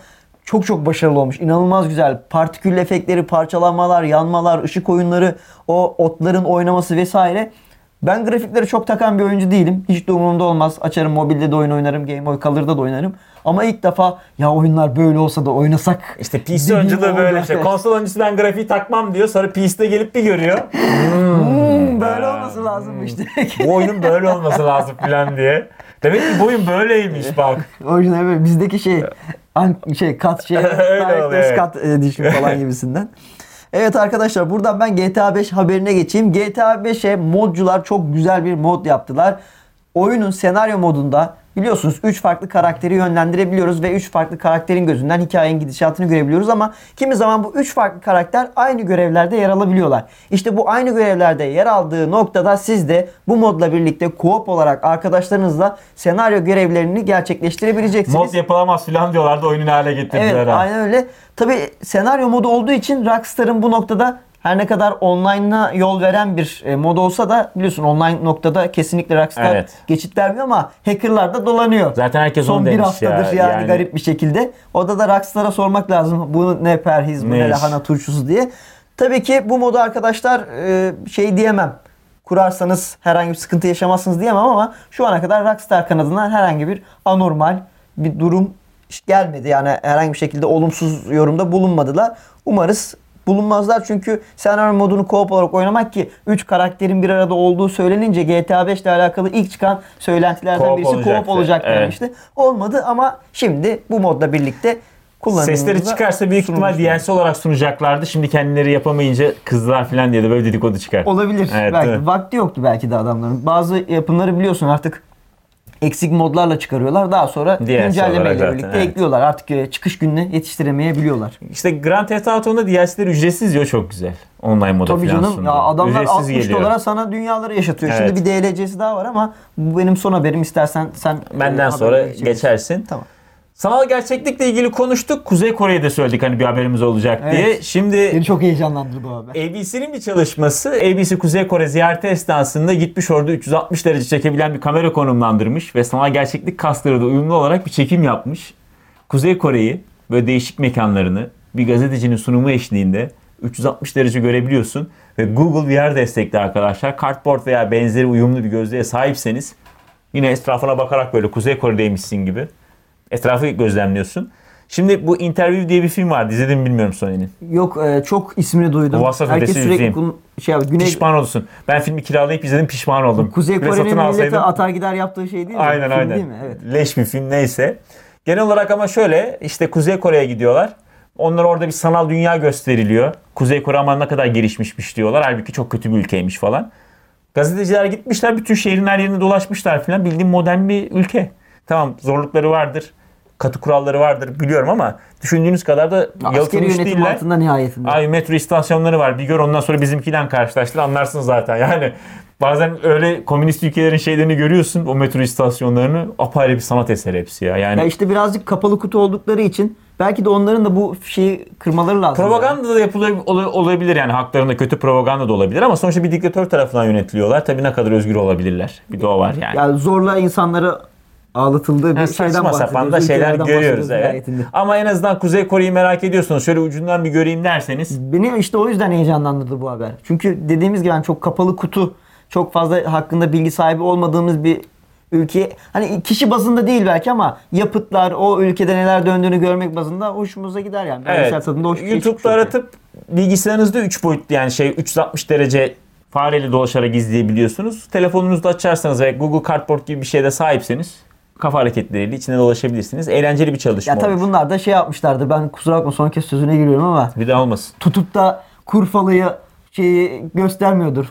çok çok başarılı olmuş. İnanılmaz güzel. Partikül efektleri, parçalanmalar, yanmalar, ışık oyunları, o otların oynaması vesaire. Ben grafikleri çok takan bir oyuncu değilim. Hiç de umurumda olmaz. Açarım, mobilde de oyun oynarım, Game Boy Color'da da oynarım. Ama ilk defa ya oyunlar böyle olsa da oynasak. İşte PC oyunculuğu böyle bir şey. Evet. Konsol oyuncusu ben grafiği takmam diyor. Sonra PC'de gelip bir görüyor. Böyle olması lazım işte. Bu oyunun böyle olması lazım falan diye. Demek ki bu oyun böyleymiş bak. Orijinal böyle bizdeki kat Öyle oluyor, evet. kat edition falan gibisinden. Evet arkadaşlar, buradan ben GTA 5 haberine geçeyim. GTA 5'e modcular çok güzel bir mod yaptılar. Oyunun senaryo modunda biliyorsunuz 3 farklı karakteri yönlendirebiliyoruz ve 3 farklı karakterin gözünden hikayenin gidişatını görebiliyoruz ama kimi zaman bu 3 farklı karakter aynı görevlerde yer alabiliyorlar. İşte bu aynı görevlerde yer aldığı noktada siz de bu modla birlikte co-op olarak arkadaşlarınızla senaryo görevlerini gerçekleştirebileceksiniz. Mod yapılamaz falan diyorlardı, oyunun hale getirdiler. Evet, aynen öyle. Tabii senaryo modu olduğu için Rockstar'ın bu noktada her ne kadar online'a yol veren bir mod olsa da biliyorsun online noktada kesinlikle Rockstar geçit vermiyor ama hackerlar da dolanıyor. Zaten herkes son onu bir demiş haftadır ya. yani garip bir şekilde. Orada da Rockstar'a sormak lazım. Bu ne perhiz, bu ne lahana turşusu diye. Tabii ki bu modu arkadaşlar diyemem. Kurarsanız herhangi bir sıkıntı yaşamazsınız diyemem ama şu ana kadar Rockstar kanadından herhangi bir anormal bir durum gelmedi. Yani herhangi bir şekilde olumsuz yorumda bulunmadılar. Umarız bulunmazlar çünkü senaryo modunu co-op olarak oynamak ki 3 karakterin bir arada olduğu söylenince GTA 5 ile alakalı ilk çıkan söylentilerden birisi co-op olacak denmişti. Olmadı ama şimdi bu modla birlikte kullanımımızda sesleri çıkarsa büyük ihtimal DLC olarak sunacaklardı. Şimdi kendileri yapamayınca kızdılar falan diye de böyle dedikodu çıkar. Olabilir. Evet, belki evet. vakti yoktu belki de adamların. Bazı yapımları biliyorsun artık eksik modlarla çıkarıyorlar. Daha sonra güncellemeyle birlikte ekliyorlar. Artık çıkış gününe yetiştiremeyebiliyorlar. İşte Grand Theft Auto'nda DLC'ler ücretsiz diyor, çok güzel. Online moda tabii falan canım. sundu. Ya adamlar Ücretsiz 60 geliyor. dolara sana dünyaları yaşatıyor. Evet. Şimdi bir DLC'si daha var ama bu benim son haberim. İstersen sen benden sonra geçersin. Tamam. Sanal gerçeklikle ilgili konuştuk. Kuzey Kore'ye de söyledik hani bir haberimiz olacak diye. Evet. Şimdi Beni çok heyecanlandırdı bu haber. ABC'nin bir çalışması, ABC Kuzey Kore ziyareti esnasında gitmiş orada 360 derece çekebilen bir kamera konumlandırmış ve sanal gerçeklik kaskları da uyumlu olarak bir çekim yapmış. Kuzey Kore'yi, böyle değişik mekanlarını bir gazetecinin sunumu eşliğinde 360 derece görebiliyorsun ve Google VR destekli arkadaşlar. Kartboard veya benzeri uyumlu bir gözlüğe sahipseniz yine etrafına bakarak böyle Kuzey Kore'deymişsin gibi etrafı gözlemliyorsun. Şimdi bu Interview diye bir film vardı. İzledin mi bilmiyorum Sony'nin. Yok, çok ismini duydum. Vasat Herkes ötesi sürekli film. Güney Pişman olursun. Ben filmi kiralayıp izledim, pişman oldum. Kuzey Bile Kore'nin satın millete alsaydım. atar gider yaptığı şey değil mi? Aynen Film aynen. değil mi? Evet. Leş bir film neyse. Genel olarak ama şöyle, işte Kuzey Kore'ye gidiyorlar. Onlar orada bir sanal dünya gösteriliyor. Kuzey Kore ama ne kadar gelişmişmiş diyorlar. Halbuki çok kötü bir ülkeymiş falan. Gazeteciler gitmişler, bütün şehrin her yerini dolaşmışlar falan. Bildiğin modern bir ülke. Tamam, zorlukları vardır. Katı kuralları vardır biliyorum ama düşündüğünüz kadar da Askeri yalıtılmış yönetim değiller. altında nihayetinde. Ay, metro istasyonları var. Bir gör, ondan sonra bizimkiyle karşılaştır, anlarsın zaten. Yani bazen öyle komünist ülkelerin şeylerini görüyorsun, o metro istasyonlarını, apayrı bir sanat eseri hepsi ya. Yani Ya işte birazcık kapalı kutu oldukları için belki de onların da bu şeyi kırmaları lazım. propaganda da olabilir yani, haklarında kötü propaganda da olabilir ama sonuçta bir diktatör tarafından yönetiliyorlar. Tabii ne kadar özgür olabilirler. Bir de o var yani. Yani zorla insanları ağlatıldığı bir şeyden Saçma sapan da bahsediyoruz. şeyler Ülkelerden görüyoruz, bahsediyoruz evet. nihayetinde. Ama en azından Kuzey Kore'yi merak ediyorsunuz. Şöyle ucundan bir göreyim derseniz. Beni işte o yüzden heyecanlandırdı bu haber. Çünkü dediğimiz gibi yani çok kapalı kutu, çok fazla hakkında bilgi sahibi olmadığımız bir ülke. Hani kişi bazında değil belki ama yapıtlar, o ülkede neler döndüğünü görmek bazında hoşumuza gider yani. Evet. Tadında hoş bir şey çıkmış YouTube'da ortaya. aratıp bilgisayarınızda 3 boyutlu yani 360 derece fareyle dolaşarak izleyebiliyorsunuz. Telefonunuzda açarsanız ve Google Cardboard gibi bir şeyde sahipseniz kafa hareketleriyle içine dolaşabilirsiniz. Eğlenceli bir çalışma Ya tabii olmuş. bunlar da yapmışlardı. Ben kusura bakma son kez sözüne giriyorum ama Bir daha olmasın. tutup da Kurfalı'yı göstermiyordur.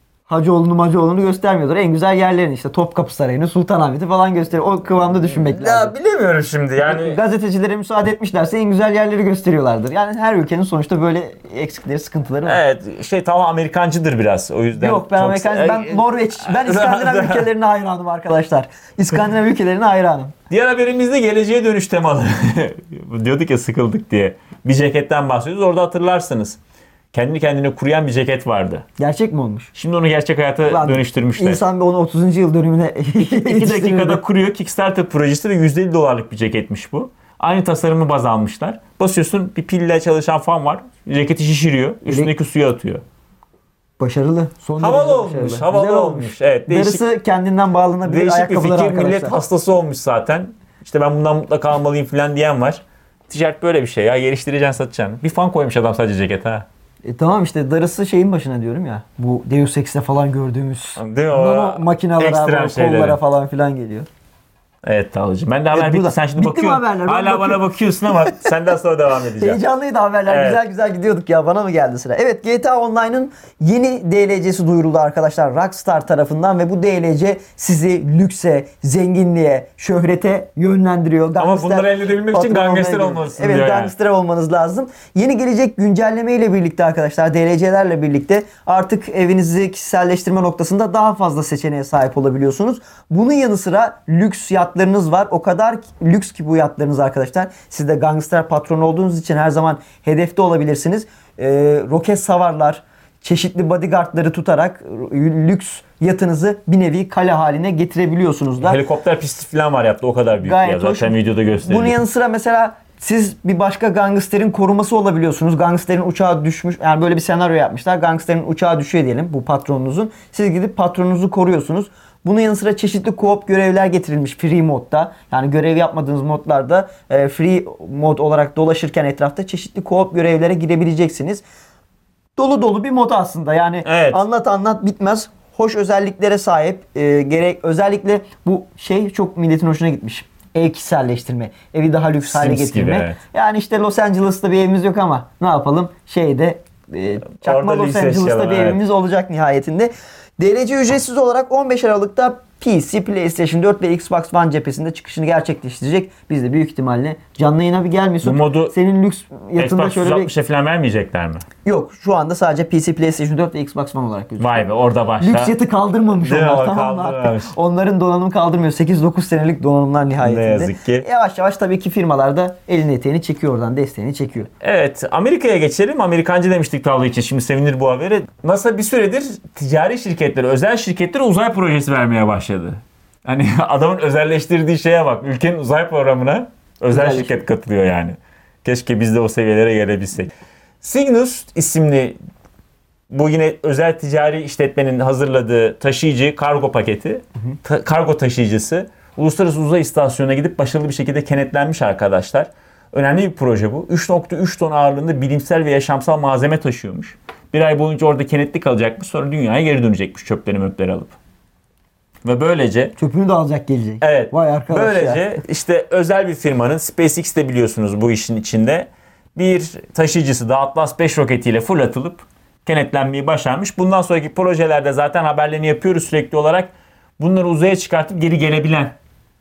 Hacıoğlu'nu göstermiyordur. En güzel yerlerini işte Topkapı Sarayı'nı, Sultanahmet'i falan gösteriyor. O kıvamda düşünmek lazım. Ya bilemiyorum şimdi yani. Gazetecilere müsaade etmişlerse en güzel yerleri gösteriyorlardır. Yani her ülkenin sonuçta böyle eksikleri, sıkıntıları var. Evet, tamam, Amerikancıdır biraz. O yüzden. Yok, ben Norveç, ben İskandinav ülkelerine hayranım arkadaşlar. İskandinav ülkelerine hayranım. Diğer haberimizde geleceğe dönüş temalı. Diyorduk ya, sıkıldık diye. Bir ceketten bahsediyoruz. Orada hatırlarsınız. Kendi kendine kuruyan bir ceket vardı. Gerçek mi olmuş? Şimdi onu gerçek hayata dönüştürmüşler. İnsan onu 30. yıl dönümüne 2 dakikada kuruyor. Kickstarter projesi ve $150 bir ceketmiş bu. Aynı tasarımı baz almışlar. Basıyorsun, bir pille çalışan fan var. Ceketi şişiriyor. Üstündeki suya atıyor. Başarılı. Son Havalı derece olmuş. başarılı. Havalı Güzel olmuş. Evet, Darısı kendinden bağlanabilir değişik bir ayakkabılar fikir. arkadaşlar. Millet hastası olmuş zaten. İşte ben bundan mutlaka almalıyım falan diyen var. Ticaret böyle bir şey ya. Geliştireceksin, satacaksın. Bir fan koymuş adam sadece ceket ha. Tamam işte darısı şeyin başına diyorum ya. Bu Deus Ex'te falan gördüğümüz Değil mi o? nano makineler Ekstrem abi, şeyleri. kollara falan filan geliyor. Evet Talcığım. Ben de haber Evet, bitti. burada. Sen şimdi Bitti mi bakıyorsun. haberler? Ben Hala bana bakıyorum. bakıyorsun ama senden sonra devam edeceğim. Heyecanlıydı haberler. Evet. Güzel güzel gidiyorduk ya. Bana mı geldi sıra? Evet, GTA Online'ın yeni DLC'si duyuruldu arkadaşlar Rockstar tarafından ve bu DLC sizi lükse, zenginliğe, şöhrete yönlendiriyor. Ama bunları elde edebilmek için patron gangster olmaya olmalısın Evet, diyor yani. gangster olmanız lazım. Yeni gelecek güncelleme ile birlikte arkadaşlar, DLC'lerle birlikte artık evinizi kişiselleştirme noktasında daha fazla seçeneğe sahip olabiliyorsunuz. Bunun yanı sıra lüks yatlarınız var. O kadar lüks ki bu yatlarınız arkadaşlar. Siz de gangster patronu olduğunuz için her zaman hedefte olabilirsiniz. Roket savarlar, çeşitli bodyguardları tutarak lüks yatınızı bir nevi kale haline getirebiliyorsunuz da. Helikopter pisti falan var yaptı. O kadar büyük Gayet ya. Zaten hoş. videoda gösteriliyor. Bunun yanı sıra mesela siz bir başka gangsterin koruması olabiliyorsunuz. Gangsterin uçağı düşmüş. Yani böyle bir senaryo yapmışlar. Gangsterin uçağı düşüyor diyelim, bu patronunuzun. Siz gidip patronunuzu koruyorsunuz. Bunun yanı sıra çeşitli co-op görevler getirilmiş free modda. Yani görev yapmadığınız modlarda free mod olarak dolaşırken etrafta çeşitli co-op görevlere girebileceksiniz. Dolu dolu bir mod aslında. Yani Evet. anlat bitmez. Hoş özelliklere sahip. Özellikle bu şey çok milletin hoşuna gitmiş. Ev kişiselleştirme. Evi daha lüks hale Sims gibi, getirme. evet. Yani işte Los Angeles'ta bir evimiz yok ama ne yapalım? Çakma Orada Los lüks Angeles'ta eşyalar, bir evet. evimiz olacak nihayetinde. DLC ücretsiz olarak 15 Aralık'ta PC, PlayStation 4 ve Xbox One cephesinde çıkışını gerçekleştirecek. Biz de büyük ihtimalle canlı yayına bir gelmiyorsun. Bu modu senin lüks yatında Xbox şöyle bir... 360'a falan vermeyecekler mi? Yok, şu anda sadece PC, PlayStation 4 ve Xbox One olarak gözüküyor. Vay be, orada başla. Lüks yatı kaldırmamış Değil mi? onlar, O tamam mı kaldırmamış. artık? Onların donanımı kaldırmıyor. 8-9 senelik donanımlar nihayetinde. Ne yazık ki. Yavaş yavaş tabii ki firmalar da elini eteğini çekiyor oradan, desteğini çekiyor. Evet, Amerika'ya geçelim. Amerikancı demiştik tablo için. Şimdi sevinir bu haberi. NASA bir süredir ticari şirketlere, özel şirketlere uzay projesi vermeye başladı. Hani adamın özelleştirdiği şeye bak. Ülkenin uzay programına özel şirket katılıyor yani. Keşke biz de o seviyelere gelebilsek. Cygnus isimli bu yine özel ticari işletmenin hazırladığı taşıyıcı kargo paketi, kargo taşıyıcısı Uluslararası Uzay İstasyonu'na gidip başarılı bir şekilde kenetlenmiş arkadaşlar. Önemli bir proje bu. 3.3 ton ağırlığında bilimsel ve yaşamsal malzeme taşıyormuş. Bir ay boyunca orada kenetli kalacakmış. Sonra dünyaya geri dönecekmiş çöpleri möpleri alıp. Ve böylece Çöpünü de alacak, gelecek. evet. Vay arkadaş Böylece ya. işte özel bir firmanın, SpaceX de biliyorsunuz bu işin içinde, bir taşıyıcısı da Atlas 5 roketiyle fırlatılıp kenetlenmeyi başarmış. Bundan sonraki projelerde zaten haberlerini yapıyoruz sürekli olarak. Bunları uzaya çıkartıp geri gelebilen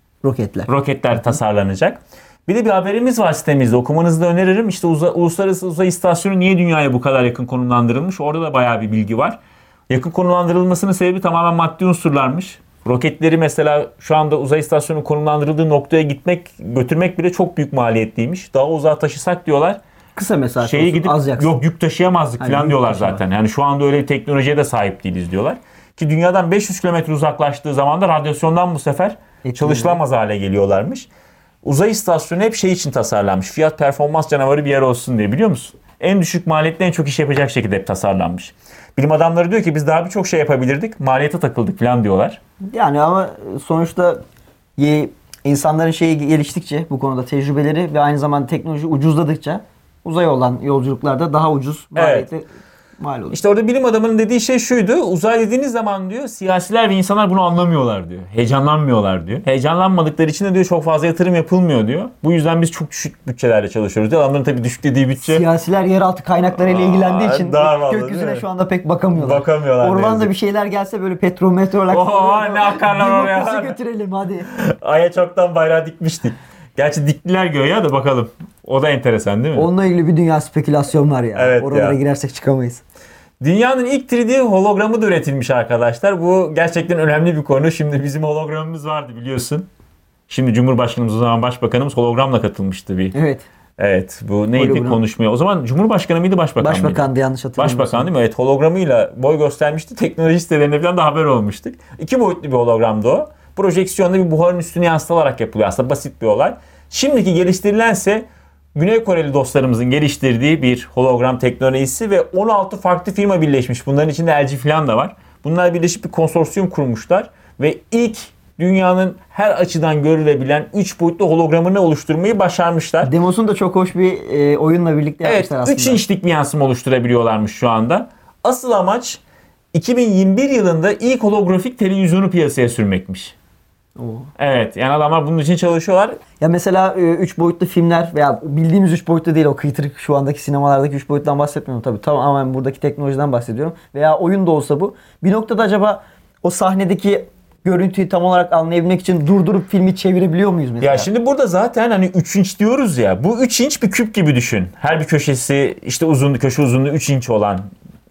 roketler tasarlanacak. Bir de bir haberimiz var sitemizde. Okumanızı da öneririm. İşte Uluslararası Uzay İstasyonu niye dünyaya bu kadar yakın konumlandırılmış? Orada da bayağı bir bilgi var. Yakın konumlandırılmasının sebebi tamamen maddi unsurlarmış. Roketleri mesela şu anda uzay istasyonu konumlandırıldığı noktaya götürmek bile çok büyük maliyetliymiş. Daha uzağa taşısak diyorlar. Kısa mesafe Şeyi olsun, gidip az yaksın. yok yük taşıyamazdık Hani falan yük diyorlar taşıyamaz. zaten. Yani şu anda öyle bir teknolojiye de sahip değiliz diyorlar. Ki dünyadan 500 kilometre uzaklaştığı zaman da radyasyondan bu sefer çalışılamaz hale geliyorlarmış. Uzay istasyonu hep şey için tasarlanmış. Fiyat performans canavarı bir yer olsun diye, biliyor musun? En düşük maliyetli en çok iş yapacak şekilde hep tasarlanmış. Bilim adamları diyor ki biz daha birçok şey yapabilirdik. Maliyete takıldık falan diyorlar. Yani ama sonuçta insanların şeyi geliştikçe, bu konuda tecrübeleri ve aynı zamanda teknoloji ucuzladıkça uzaya olan yolculuklarda daha ucuz maliyetli mal olur. İşte orada bilim adamının dediği şey şuydu. Uzay dediğiniz zaman diyor siyasiler ve insanlar bunu anlamıyorlar diyor. Heyecanlanmıyorlar diyor. Heyecanlanmadıkları için de diyor çok fazla yatırım yapılmıyor diyor. Bu yüzden biz çok düşük bütçelerle çalışıyoruz diyor. Adamların tabii düşük dediği bütçe. Siyasiler yeraltı kaynaklarıyla ilgilendiği için daha fazla, gökyüzüne değil mi? şu anda pek bakamıyorlar. Bakamıyorlar, ne Ormanda yazık. bir şeyler gelse böyle petrometrolak. Ne akarlar oraya. Demokrasi götürelim hadi. Ay'a çoktan bayrağı dikmiştik. Gerçi diktiler göğe da bakalım. O da enteresan değil mi? Onunla ilgili bir dünya spekülasyon var ya. Evet Oralara ya. girersek çıkamayız. Dünyanın ilk 3D hologramı da üretilmiş arkadaşlar. Bu gerçekten önemli bir konu. Şimdi bizim hologramımız vardı biliyorsun. Şimdi Cumhurbaşkanımız, o zaman Başbakanımız hologramla katılmıştı bir. Evet. Evet, bu neydi Hologram. konuşmaya? O zaman Cumhurbaşkanı mıydı, Başbakan mıydı? Başbakandı yanlış hatırlamıyorsam. Başbakan değil mi? Evet, hologramıyla boy göstermişti. Teknoloji sitelerinde falan da haber olmuştuk. 2 boyutlu bir hologramdı o. Projeksiyonda bir buharın üstüne yansıtılarak yapılıyor. Aslında basit bir olay. Şimdiki geliştirilense Güney Koreli dostlarımızın geliştirdiği bir hologram teknolojisi ve 16 farklı firma birleşmiş. Bunların içinde LG falan da var. Bunlar birleşip bir konsorsiyum kurmuşlar ve ilk dünyanın her açıdan görülebilen 3 boyutlu hologramını oluşturmayı başarmışlar. Demosunu da çok hoş bir oyunla birlikte Evet, yapmışlar aslında. 3 inçlik bir yansıma oluşturabiliyorlarmış şu anda. Asıl amaç 2021 yılında ilk holografik televizyonu piyasaya sürmekmiş. Oo. Evet, yani adamlar bunun için çalışıyorlar. Ya mesela 3 boyutlu filmler veya bildiğimiz 3 boyutlu değil, o kıytırık şu andaki sinemalardaki 3 boyuttan bahsetmiyorum tabii. Tamamen buradaki teknolojiden bahsediyorum. Veya oyun da olsa bu. Bir noktada acaba o sahnedeki görüntüyü tam olarak anlayabilmek için durdurup filmi çevirebiliyor muyuz mesela? Ya şimdi burada zaten hani 3 inç diyoruz ya. Bu 3 inç bir küp gibi düşün. Her bir köşesi işte köşe uzunluğu 3 inç olan.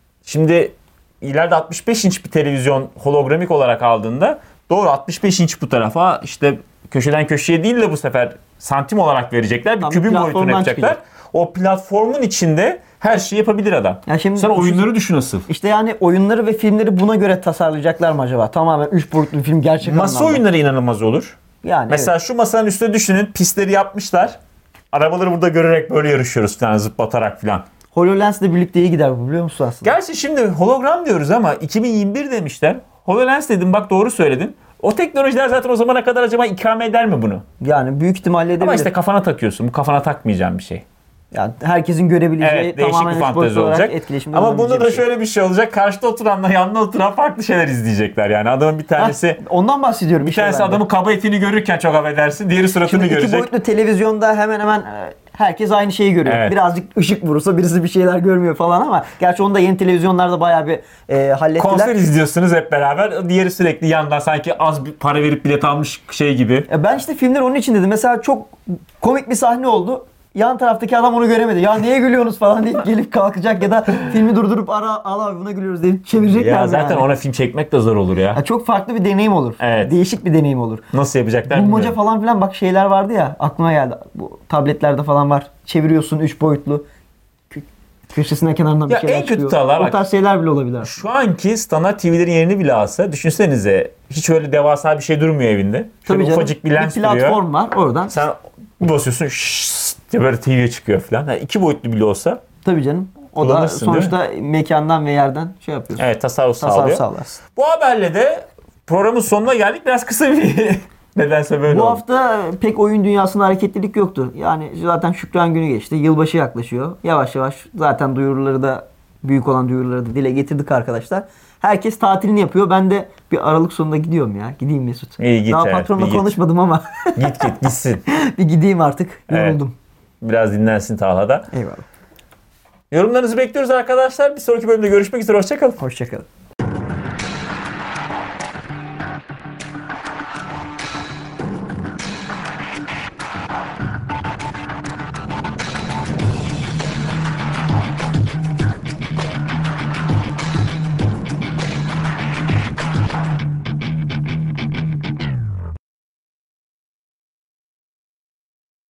Şimdi ileride 65 inç bir televizyon hologramik olarak aldığında doğru 65 inç bu tarafa işte köşeden köşeye değil de bu sefer santim olarak verecekler. Bir Tam kübün boyutunu platformdan yapacaklar. çıkacak. O platformun içinde her şeyi yapabilir adam. Ya şimdi Sen oyunları düşün asıl. İşte yani oyunları ve filmleri buna göre tasarlayacaklar mı acaba? Tamamen 3 boyutlu bir film gerçek Masa anlamda. oyunları inanılmaz olur. Yani Mesela şu masanın üstüne düşünün, pistleri yapmışlar. Arabaları burada görerek böyle yarışıyoruz falan, zıplatarak falan. HoloLens'le birlikte iyi gider bu, biliyor musun aslında? Gerçi şimdi hologram diyoruz ama 2021 demişler. HoloLens dedim, bak doğru söyledin. O teknolojiler zaten o zamana kadar acaba ikame eder mi bunu? Yani büyük ihtimalle edebilir. Ama işte kafana takıyorsun. Bu kafana takmayacağın bir şey. Yani herkesin görebileceği Evet, değişik tamamen bir 3 fantezi boyutlu olarak olacak. etkileşimde Ama bunda bulunabileceği da bir şey. şöyle bir şey olacak. Karşıda oturanla yanında oturan farklı şeyler izleyecekler yani. Adamın bir tanesi... Ondan bahsediyorum. Bir tanesi adamın kaba etini görürken çok affedersin. Diğeri suratını Şimdi iki görecek. boyutlu televizyonda hemen hemen herkes aynı şeyi görüyor. Evet. Birazcık ışık vurursa birisi bir şeyler görmüyor falan ama gerçi onu da yeni televizyonlarda bayağı bir hallettiler. Konser izliyorsunuz hep beraber. Diğeri sürekli yandan sanki az bir para verip bilet almış şey gibi. Ben işte filmler onun için dedim. Mesela çok komik bir sahne oldu. Yan taraftaki adam onu göremedi. Ya niye gülüyorsunuz falan deyip gelip kalkacak ya da filmi durdurup al abi buna gülüyoruz deyip çevirecekler. Ya zaten yani. ona film çekmek de zor olur ya. Ya çok farklı bir deneyim olur. Evet. Değişik bir deneyim olur. Nasıl yapacaklar Bulmaca bilmiyorum. falan filan bak şeyler vardı ya, aklıma geldi. Bu tabletlerde falan var. Çeviriyorsun 3 boyutlu. Köşesinden kenarından bir Ya şeyler en kötü çıkıyor. tağlar O bak. tarz şeyler bile olabilir. Şu anki standart TV'lerin yerini bile alsa düşünsenize hiç öyle devasa bir şey durmuyor evinde. Şöyle Tabii canım. ufacık bir lens platform duruyor. var oradan. Sen bir basıyorsun şşş diye böyle TV'ye çıkıyor falan. Yani 2 boyutlu bile olsa Tabii canım. O da kullanırsın, sonuçta mekandan ve yerden şey yapıyorsun. evet tasarruf Tasarruf sağlıyor. sağlarsın. Bu haberle de programın sonuna geldik. Biraz kısa bir nedense böyle Bu oldu. hafta pek oyun dünyasında hareketlilik yoktu. Yani zaten Şükran Günü geçti. Yılbaşı yaklaşıyor. Yavaş yavaş zaten duyuruları da, büyük olan duyuruları da dile getirdik arkadaşlar. Herkes tatilini yapıyor. Ben de bir Aralık sonunda gidiyorum ya. Gideyim Mesut. İyi git, Daha evet, patronla bir git. konuşmadım ama Git gitsin. bir gideyim artık. Evet. Yoruldum. Biraz dinlensin Talha'da. Eyvallah. Yorumlarınızı bekliyoruz arkadaşlar. Bir sonraki bölümde görüşmek üzere. Hoşçakalın. Hoşçakalın.